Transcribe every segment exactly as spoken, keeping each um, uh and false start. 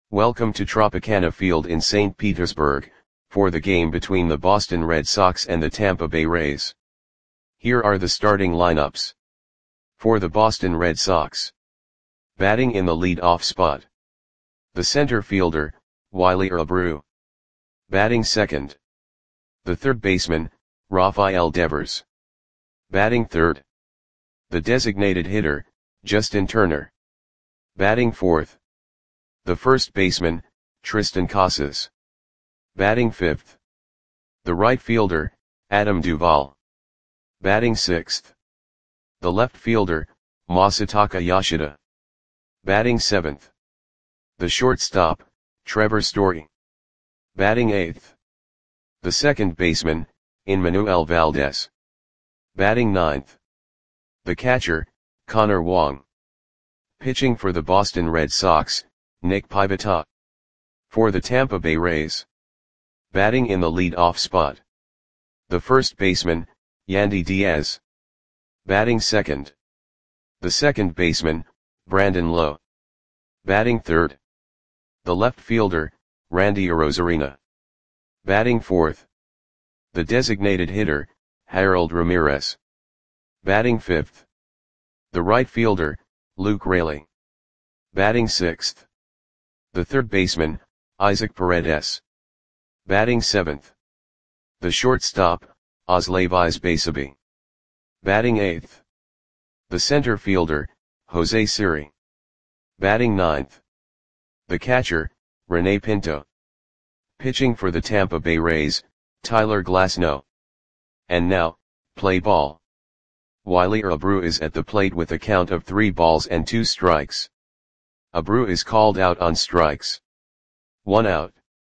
Welcome to Tropicana Field in Saint Petersburg, for the game between the Boston Red Sox and the Tampa Bay Rays. Here are the starting lineups. For the Boston Red Sox. Batting in the lead-off spot. The center fielder, Wiley Abreu. Batting second. The third baseman, Rafael Devers. Batting third. The designated hitter, Justin Turner. Batting fourth. The first baseman, Triston Casas. Batting fifth. The right fielder, Adam Duvall. Batting sixth. The left fielder, Masataka Yoshida. Batting seventh. The shortstop, Trevor Story. Batting eighth. The second baseman, Emmanuel Valdez. Batting ninth. The catcher, Connor Wong. Pitching for the Boston Red Sox, Nick Pivetta. For the Tampa Bay Rays. Batting in the lead-off spot. The first baseman, Yandy Diaz. Batting second. The second baseman, Brandon Lowe. Batting third. The left fielder, Randy Arozarena. Batting fourth. The designated hitter, Harold Ramirez. Batting fifth. The right fielder, Luke Raley. Batting sixth. The third baseman, Isaac Paredes. Batting seventh. The shortstop, Osleivis Basabe. Batting eighth. The center fielder, Jose Siri. Batting ninth. The catcher, Rene Pinto. Pitching for the Tampa Bay Rays, Tyler Glasnow. And now, play ball. Wiley Abreu is at the plate with a count of three balls and two strikes. Abreu is called out on strikes. One out.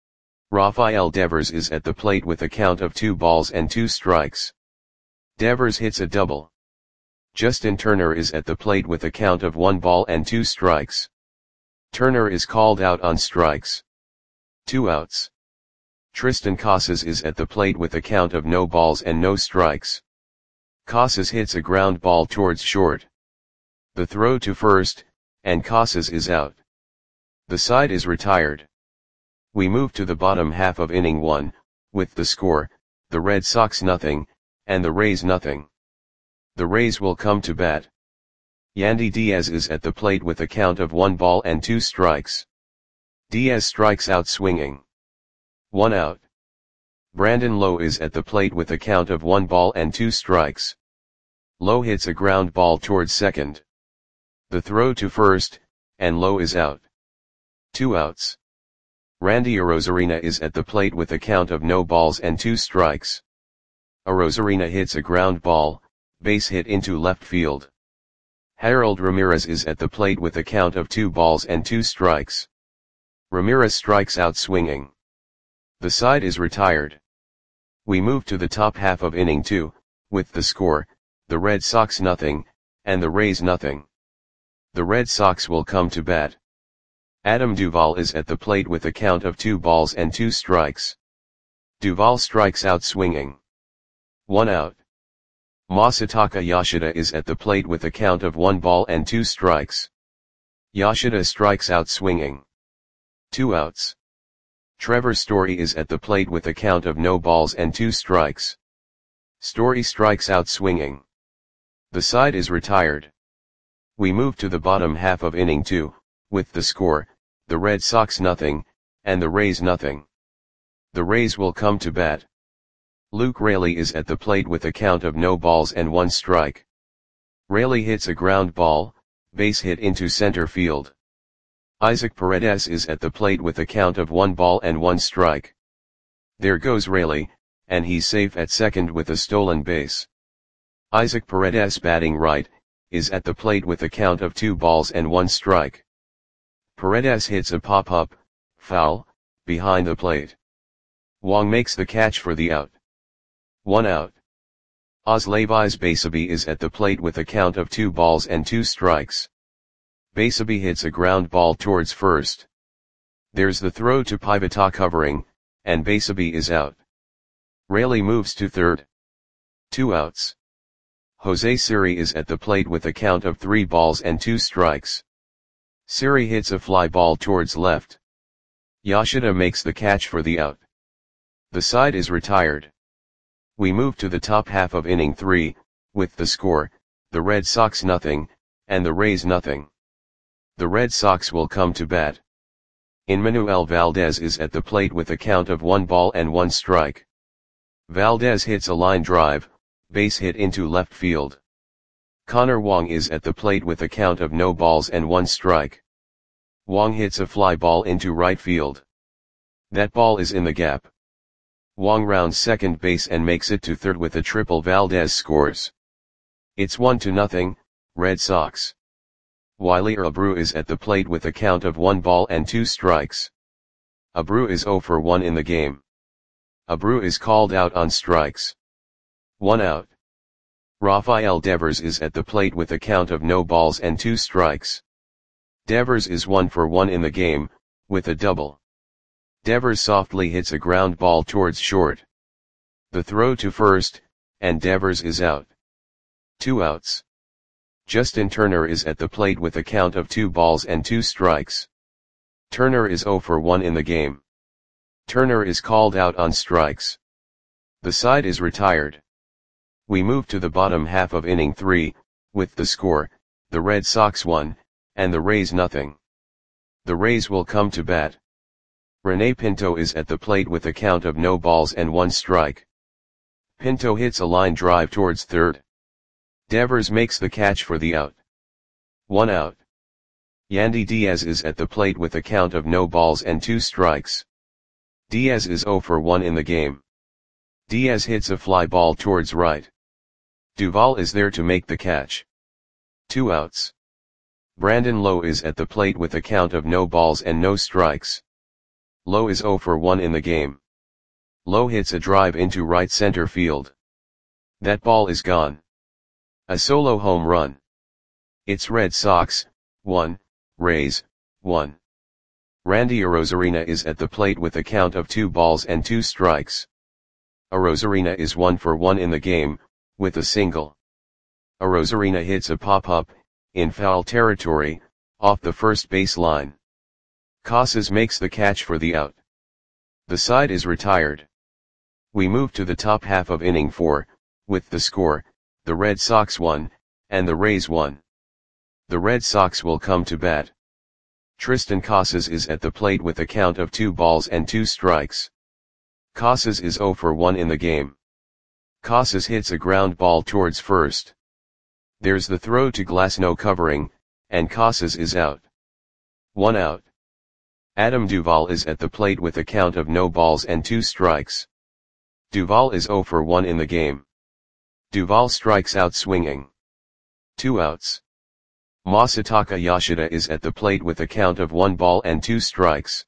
Rafael Devers is at the plate with a count of two balls and two strikes. Devers hits a double. Justin Turner is at the plate with a count of one ball and two strikes. Turner is called out on strikes. Two outs. Triston Casas is at the plate with a count of no balls and no strikes. Casas hits a ground ball towards short. The throw to first, and Casas is out. The side is retired. We move to the bottom half of inning one, with the score, the Red Sox nothing, and the Rays nothing. The Rays will come to bat. Yandy Diaz is at the plate with a count of one ball and two strikes. Diaz strikes out swinging. One out. Brandon Lowe is at the plate with a count of one ball and two strikes. Lowe hits a ground ball towards second. The throw to first, and Lowe is out. Two outs. Randy Arozarena is at the plate with a count of no balls and two strikes. Arozarena hits a ground ball, base hit into left field. Harold Ramirez is at the plate with a count of two balls and two strikes. Ramirez strikes out swinging. The side is retired. We move to the top half of inning two, with the score, the Red Sox nothing, and the Rays nothing. The Red Sox will come to bat. Adam Duvall is at the plate with a count of two balls and two strikes. Duvall strikes out swinging. One out. Masataka Yoshida is at the plate with a count of one ball and two strikes. Yoshida strikes out swinging. Two outs. Trevor Story is at the plate with a count of no balls and two strikes. Story strikes out swinging. The side is retired. We move to the bottom half of inning two, with the score, the Red Sox nothing, and the Rays nothing. The Rays will come to bat. Luke Raley is at the plate with a count of no balls and one strike. Raley hits a ground ball, base hit into center field. Isaac Paredes is at the plate with a count of one ball and one strike. There goes Raley, and he's safe at second with a stolen base. Isaac Paredes, batting right, is at the plate with a count of two balls and one strike. Paredes hits a pop-up, foul, behind the plate. Wong makes the catch for the out. One out. Osleivis Basabe is at the plate with a count of two balls and two strikes. Basabe hits a ground ball towards first. There's the throw to Pivetta covering, and Basabe is out. Raley moves to third. Two outs. Jose Siri is at the plate with a count of three balls and two strikes. Siri hits a fly ball towards left. Yoshida makes the catch for the out. The side is retired. We move to the top half of inning three, with the score, the Red Sox nothing, and the Rays nothing. The Red Sox will come to bat. Enmanuel Valdez is at the plate with a count of one ball and one strike. Valdez hits a line drive, base hit into left field. Connor Wong is at the plate with a count of no balls and one strike. Wong hits a fly ball into right field. That ball is in the gap. Wong rounds second base and makes it to third with a triple. Valdez scores. It's one to nothing, Red Sox. Wiley Abreu is at the plate with a count of one ball and two strikes. Abreu is zero for one in the game. Abreu is called out on strikes. One out. Rafael Devers is at the plate with a count of no balls and two strikes. Devers is one for one in the game, with a double. Devers softly hits a ground ball towards short. The throw to first, and Devers is out. Two outs. Justin Turner is at the plate with a count of two balls and two strikes. Turner is zero for one in the game. Turner is called out on strikes. The side is retired. We move to the bottom half of inning three, with the score, the Red Sox one, and the Rays nothing. The Rays will come to bat. Rene Pinto is at the plate with a count of no balls and one strike. Pinto hits a line drive towards third. Devers makes the catch for the out. One out. Yandy Diaz is at the plate with a count of no balls and two strikes. Diaz is zero for one in the game. Diaz hits a fly ball towards right. Duvall is there to make the catch. Two outs. Brandon Lowe is at the plate with a count of no balls and no strikes. Lowe is zero for one in the game. Lowe hits a drive into right center field. That ball is gone. A solo home run. It's Red Sox, one, Rays, one. Randy Arozarena is at the plate with a count of two balls and two strikes. Arozarena is one for one in the game, with a single. Arozarena hits a pop-up, in foul territory, off the first base line. Casas makes the catch for the out. The side is retired. We move to the top half of inning four, with the score, the Red Sox one, and the Rays one. The Red Sox will come to bat. Tristan Casas is at the plate with a count of two balls and two strikes. Casas is zero for one in the game. Casas hits a ground ball towards first. There's the throw to Glasnow covering, and Casas is out. One out. Adam Duvall is at the plate with a count of no balls and two strikes. Duvall is zero for one in the game. Duvall strikes out swinging. Two outs. Masataka Yoshida is at the plate with a count of one ball and two strikes.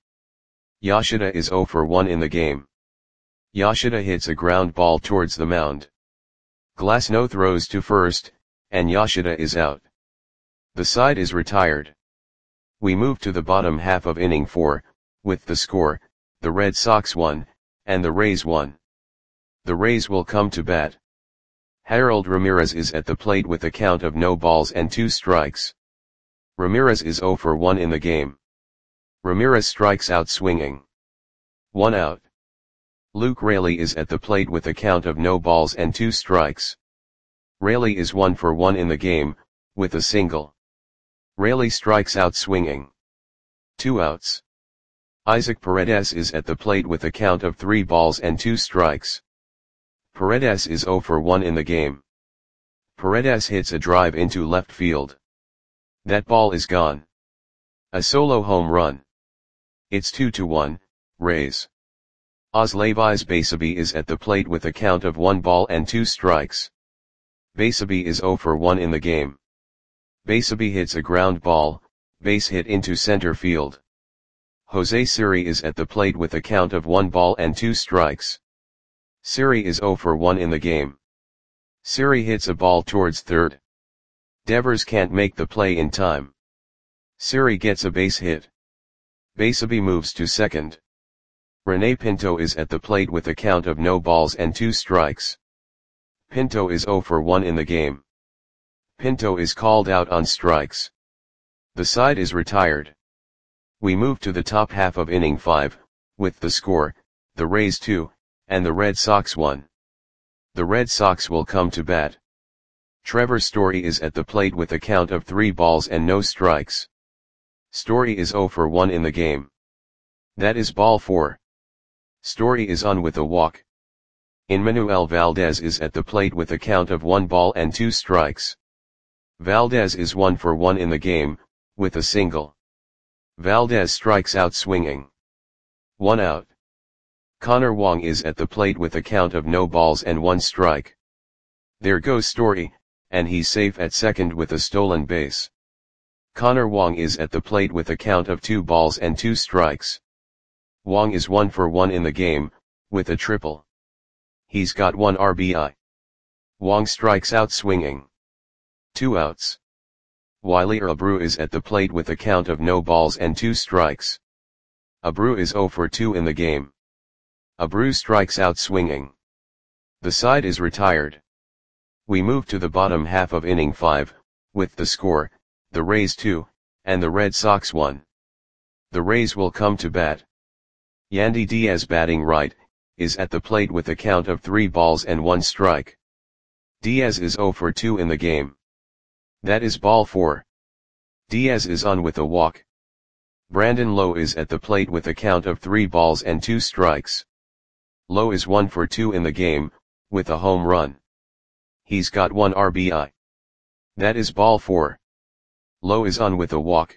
Yoshida is zero for one in the game. Yoshida hits a ground ball towards the mound. Glasnow throws to first, and Yoshida is out. The side is retired. We move to the bottom half of inning four, with the score, the Red Sox one, and the Rays one. The Rays will come to bat. Harold Ramirez is at the plate with a count of no balls and two strikes. Ramirez is zero for one in the game. Ramirez strikes out swinging. One out. Luke Raley is at the plate with a count of no balls and two strikes. Raley is one for one in the game, with a single. Raley strikes out swinging. Two outs. Isaac Paredes is at the plate with a count of three balls and two strikes. Paredes is zero for one in the game. Paredes hits a drive into left field. That ball is gone. A solo home run. It's two to one, Rays. Osleivis Basabe is at the plate with a count of one ball and two strikes. Basabe is zero for one in the game. Basabe hits a ground ball, base hit into center field. Jose Siri is at the plate with a count of one ball and two strikes. Siri is zero for one in the game. Siri hits a ball towards third. Devers can't make the play in time. Siri gets a base hit. Basabe moves to second. Rene Pinto is at the plate with a count of no balls and two strikes. Pinto is zero for one in the game. Pinto is called out on strikes. The side is retired. We move to the top half of inning five, with the score, the Rays two, and the Red Sox one. The Red Sox will come to bat. Trevor Story is at the plate with a count of three balls and no strikes. Story is oh for one in the game. That is ball four. Story is on with a walk. Enmanuel Valdez is at the plate with a count of one ball and two strikes. Valdez is one for one in the game, with a single. Valdez strikes out swinging. One out. Connor Wong is at the plate with a count of no balls and one strike. There goes Story, and he's safe at second with a stolen base. Connor Wong is at the plate with a count of two balls and two strikes. Wong is one for one in the game, with a triple. He's got one R B I. Wong strikes out swinging. Two outs. Wiley Abreu is at the plate with a count of no balls and two strikes. Abreu is oh for two in the game. Abreu strikes out swinging. The side is retired. We move to the bottom half of inning five, with the score, the Rays two, and the Red Sox one. The Rays will come to bat. Yandy Diaz, batting right, is at the plate with a count of three balls and one strike. Diaz is oh for two in the game. That is ball four. Diaz is on with a walk. Brandon Lowe is at the plate with a count of three balls and two strikes. Lowe is one for two in the game, with a home run. He's got one R B I. That is ball four. Lowe is on with a walk.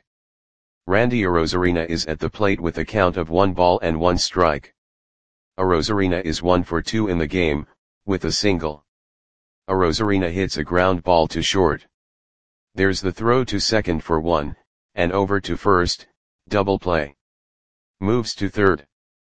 Randy Arozarena is at the plate with a count of one ball and one strike. Arozarena is one for two in the game, with a single. Arozarena hits a ground ball to short. There's the throw to second for one, and over to first, double play. Moves to third.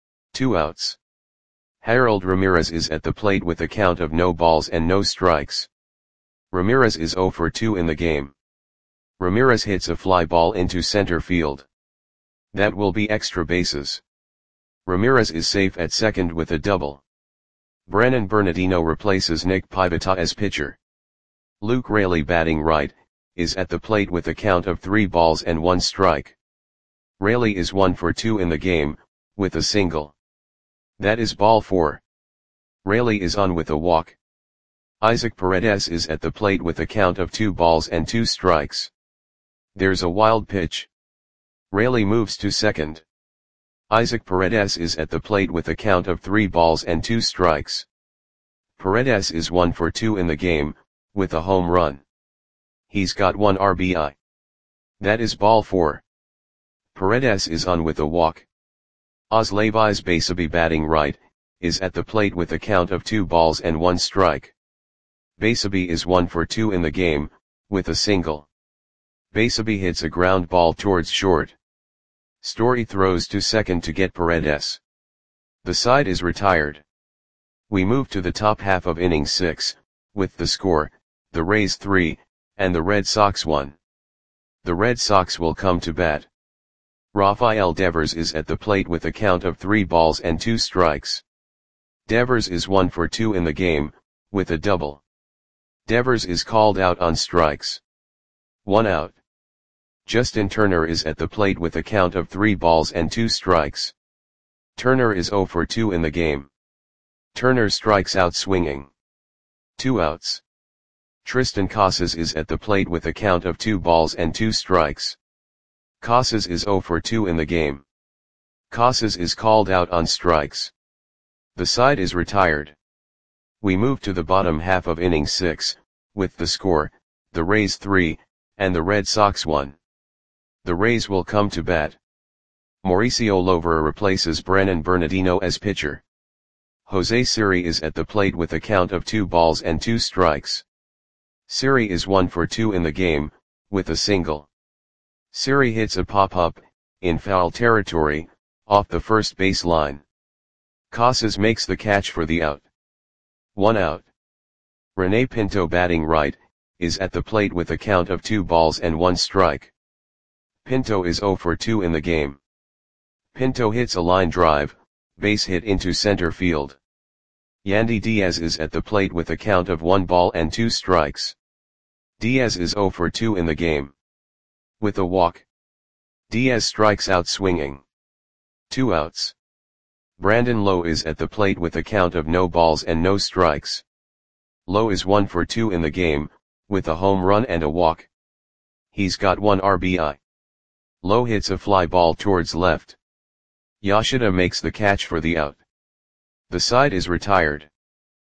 Two outs. Harold Ramirez is at the plate with a count of no balls and no strikes. Ramirez is oh for two in the game. Ramirez hits a fly ball into center field. That will be extra bases. Ramirez is safe at second with a double. Brennan Bernardino replaces Nick Pivetta as pitcher. Luke Raley, batting right, is at the plate with a count of three balls and one strike. Raley is one for two in the game, with a single. That is ball four. Raley is on with a walk. Isaac Paredes is at the plate with a count of two balls and two strikes. There's a wild pitch. Raley moves to second. Isaac Paredes is at the plate with a count of three balls and two strikes. Paredes is one for two in the game, with a home run. He's got one R B I. That is ball four. Paredes is on with a walk. Osleivis Basabe, batting right, is at the plate with a count of two balls and one strike. Basabe is one for two in the game, with a single. Basabe hits a ground ball towards short. Story throws to second to get Paredes. The side is retired. We move to the top half of inning six, with the score, the Rays three, and the Red Sox one. The Red Sox will come to bat. Rafael Devers is at the plate with a count of three balls and two strikes. Devers is one for two in the game, with a double. Devers is called out on strikes. One out. Justin Turner is at the plate with a count of three balls and two strikes. Turner is oh for two in the game. Turner strikes out swinging. Two outs. Tristan Casas is at the plate with a count of two balls and two strikes. Casas is oh for two in the game. Casas is called out on strikes. The side is retired. We move to the bottom half of inning six, with the score, the Rays three, and the Red Sox one. The Rays will come to bat. Mauricio Lovera replaces Brennan Bernardino as pitcher. Jose Siri is at the plate with a count of two balls and two strikes. Siri is one for two in the game, with a single. Siri hits a pop-up, in foul territory, off the first base line. Casas makes the catch for the out. One out. Rene Pinto, batting right, is at the plate with a count of two balls and one strike. Pinto is oh for two in the game. Pinto hits a line drive, base hit into center field. Yandy Diaz is at the plate with a count of one ball and two strikes. Diaz is oh for two in the game. With a walk. Diaz strikes out swinging. Two outs. Brandon Lowe is at the plate with a count of no balls and no strikes. Lowe is one for two in the game, with a home run and a walk. He's got one R B I. Lowe hits a fly ball towards left. Yoshida makes the catch for the out. The side is retired.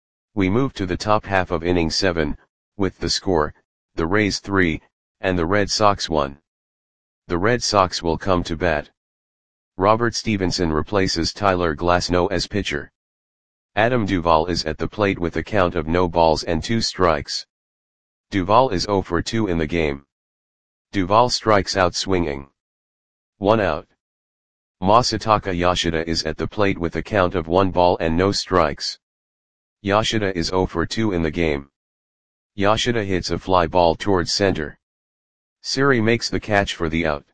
We move to the top half of inning seven, with the score, the Rays three, and the Red Sox one. The Red Sox will come to bat. Robert Stevenson replaces Tyler Glasnow as pitcher. Adam Duvall is at the plate with a count of no balls and two strikes. Duvall is zero for two in the game. Duvall strikes out swinging. One out. Masataka Yoshida is at the plate with a count of one ball and no strikes. Yoshida is zero for two in the game. Yoshida hits a fly ball towards center. Siri makes the catch for the out.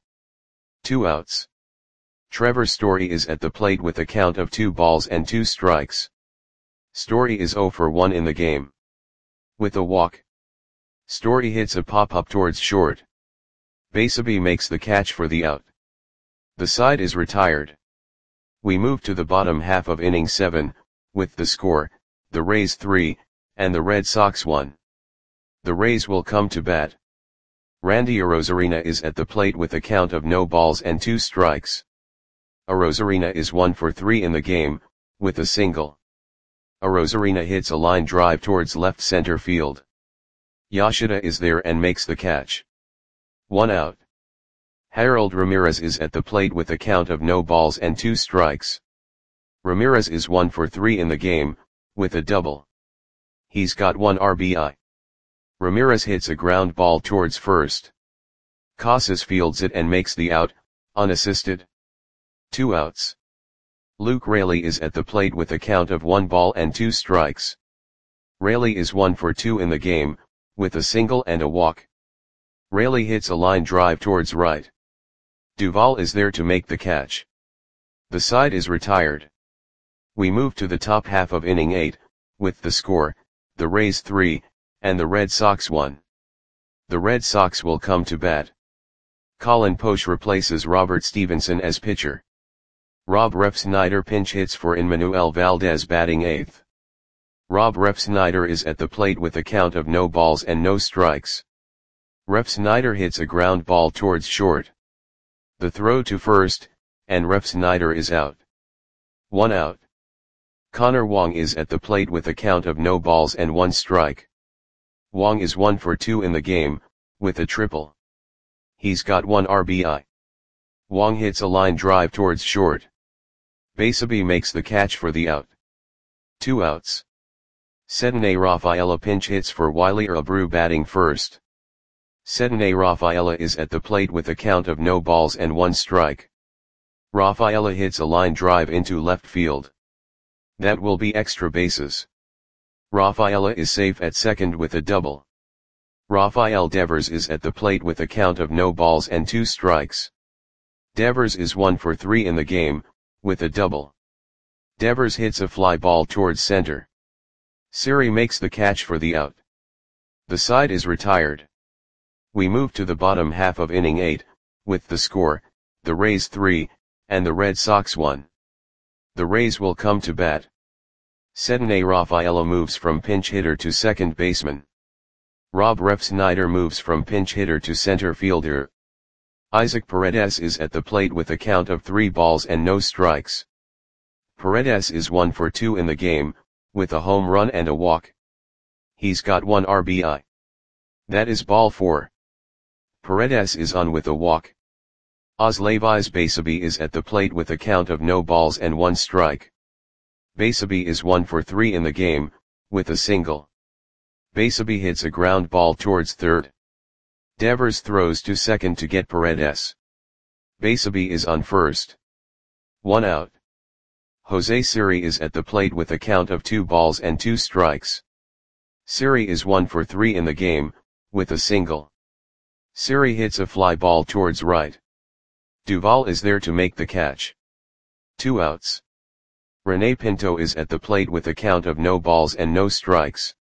Two outs. Trevor Story is at the plate with a count of two balls and two strikes. Story is zero for one in the game. With a walk. Story hits a pop-up towards short. Basabe makes the catch for the out. The side is retired. We move to the bottom half of inning seven, with the score, the Rays three, and the Red Sox one. The Rays will come to bat. Randy Arozarena is at the plate with a count of no balls and two strikes. Arozarena is one for three in the game, with a single. Arozarena hits a line drive towards left center field. Yoshida is there and makes the catch. One out. Harold Ramirez is at the plate with a count of no balls and two strikes. Ramirez is one for three in the game, with a double. He's got one R B I. Ramirez hits a ground ball towards first. Casas fields it and makes the out, unassisted. Two outs. Luke Raley is at the plate with a count of one ball and two strikes. Raley is one for two in the game, with a single and a walk. Raley hits a line drive towards right. Duvall is there to make the catch. The side is retired. We move to the top half of inning eight, with the score, the Rays three, and the Red Sox one. The Red Sox will come to bat. Colin Poche replaces Robert Stevenson as pitcher. Rob Refsnyder pinch hits for Emmanuel Valdez batting eighth. Rob Refsnyder is at the plate with a count of no balls and no strikes. Refsnyder hits a ground ball towards short. The throw to first, and Refsnyder is out. One out. Connor Wong is at the plate with a count of no balls and one strike. Wong is one for two in the game, with a triple. He's got one R B I. Wong hits a line drive towards short. Basabe makes the catch for the out. Two outs. Sedene Rafaela pinch hits for Wiley Abreu batting first. Sedene Rafaela is at the plate with a count of no balls and one strike. Rafaela hits a line drive into left field. That will be extra bases. Rafaela is safe at second with a double. Rafael Devers is at the plate with a count of no balls and two strikes. Devers is one for three in the game, with a double. Devers hits a fly ball towards center. Siri makes the catch for the out. The side is retired. We move to the bottom half of inning eight, with the score, the Rays three, and the Red Sox one. The Rays will come to bat. Sedene Rafaela moves from pinch hitter to second baseman. Rob Refsnyder moves from pinch hitter to center fielder. Isaac Paredes is at the plate with a count of three balls and no strikes. Paredes is one for two in the game, with a home run and a walk. He's got one R B I. That is ball four. Paredes is on with a walk. Osleivis Basabe is at the plate with a count of no balls and one strike. Basabe is one for three in the game, with a single. Basabe hits a ground ball towards third. Devers throws to second to get Paredes. Basabe is on first. One out. Jose Siri is at the plate with a count of two balls and two strikes. Siri is one for three in the game, with a single. Siri hits a fly ball towards right. Duvall is there to make the catch. Two outs. Rene Pinto is at the plate with a count of no balls and no strikes.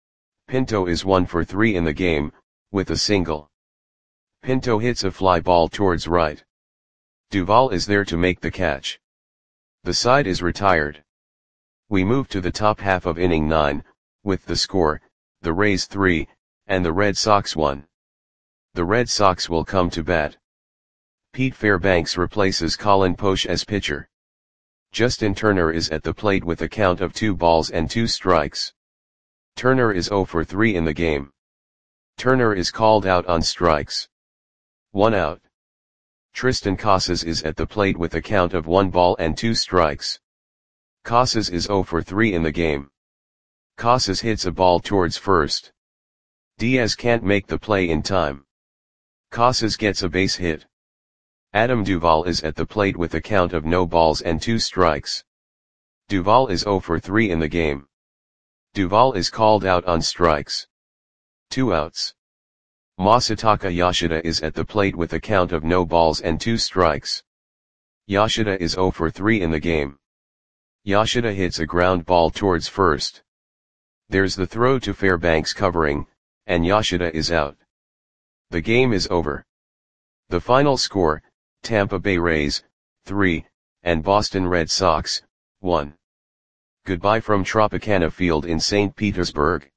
Pinto is one for three in the game, with a single. Pinto hits a fly ball towards right. Duvall is there to make the catch. The side is retired. We move to the top half of inning nine, with the score, the Rays three, and the Red Sox one. The Red Sox will come to bat. Pete Fairbanks replaces Colin Poche as pitcher. Justin Turner is at the plate with a count of two balls and two strikes. Turner is zero for three in the game. Turner is called out on strikes. One out. Tristan Casas is at the plate with a count of one ball and two strikes. Casas is zero for three in the game. Casas hits a ball towards first. Diaz can't make the play in time. Casas gets a base hit. Adam Duvall is at the plate with a count of no balls and two strikes. Duvall is zero for three in the game. Duvall is called out on strikes. Two outs. Masataka Yoshida is at the plate with a count of no balls and two strikes. Yoshida is zero for three in the game. Yoshida hits a ground ball towards first. There's the throw to Fairbanks covering, and Yoshida is out. The game is over. The final score, Tampa Bay Rays, three, and Boston Red Sox, one. Goodbye from Tropicana Field in Saint Petersburg.